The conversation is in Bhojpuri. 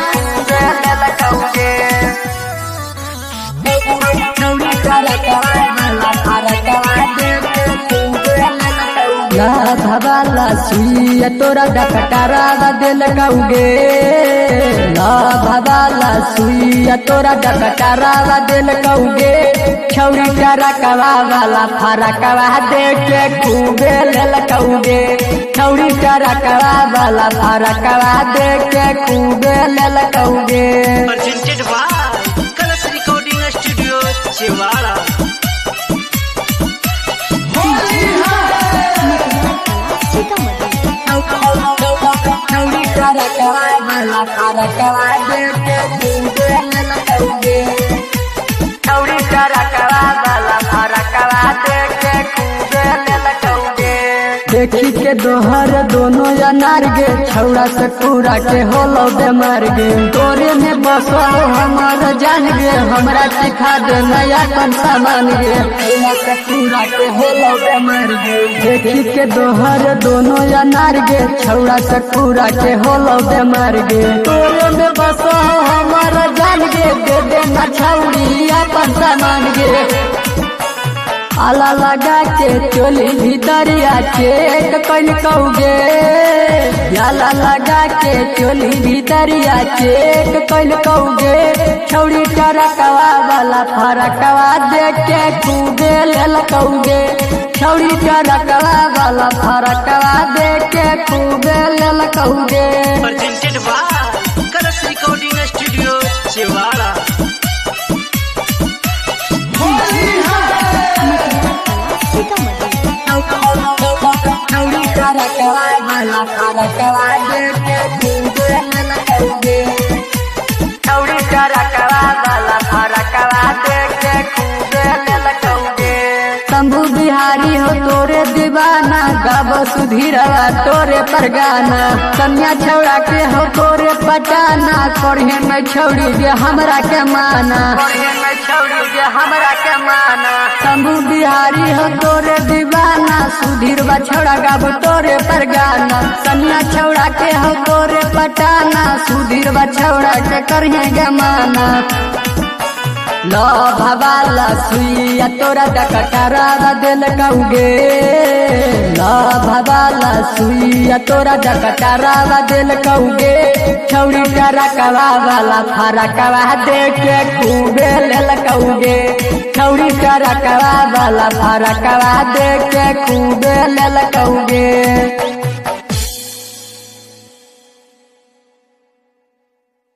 खूबे ललकौगे छौरी टरकवा वाला फरकवा देख के खूबे ललकौगे लाभा वाला सुइया तोरा डकटरावा दिलकौगे लाभा वाला सुइया तोरा डकटरावा दिलकौगे छौरी टरकवा वाला फरकवा देख के खूबे ललकौगे छौरी टरकवा वाला फरकवा देख के खूबे ललकौगे presented by Colors Recording Studio Chewala छौरी टरकवा वाला फरकवा देख के खूबे ललकौगे छौरी टरकवा वाला फरकवा देख के खूबे ललकौगे देखी के दोहर दोनों अनार गे छौड़ा से पूरा के होलो बेमार गे तोरे में बसो हमार जान गे हमरा सिखा दे नया कौन सामान गे छौड़ा से पूरा के होलो बेमार गे देखी के दोहर दोनों अनार गे छौड़ा से पूरा के होलो बेमार गे तोरे में बसो हमार जान गे दे दे ना छौड़ी अपन सामान गे आला लगा के चोली भीतरिया चेक कैल कौगे आला लगा के चोली भीतरिया चेक कैल कौगे छौरी टरकवा वाला फरकवा देख के खूबे ललकौगे छौरी टरकवा वाला फरकवा देख के खूबे ललकौगे presented by Colors Recording Studio Chewala छौरी टरकवा वाला फरकवा देख के खूबे ललकौगे छौरी टरकवा वाला फरकवा देख के खूबे ललकौगे शंभू बिहारी हो तोरे दीवाना गाबो सुधीरवा तोरे पर गाना कन्या छौड़ा के हो तोरे पटाना कोढ़े में छौड़ी गे हमरा के माना कोढ़े में छौड़ी गे हमरा के माना शंभू बिहारी हो तोरे दीवाना सुधीरवा छौड़ा गाबो तोरे पर गाना कन्या छौड़ा के हो तोरे पटाना सुधीरवा छौड़ा के करहे गे माना लाभा वाला सुइया तोरा डकटरावा दिलकौगे लाभा वाला सुइया तोरा डकटरावा दिलकौगे छौरी टरकवा वाला फरकवा देख के खूबे ललकौगे छौरी टरकवा वाला फरकवा देख के खूबे ललकौगे।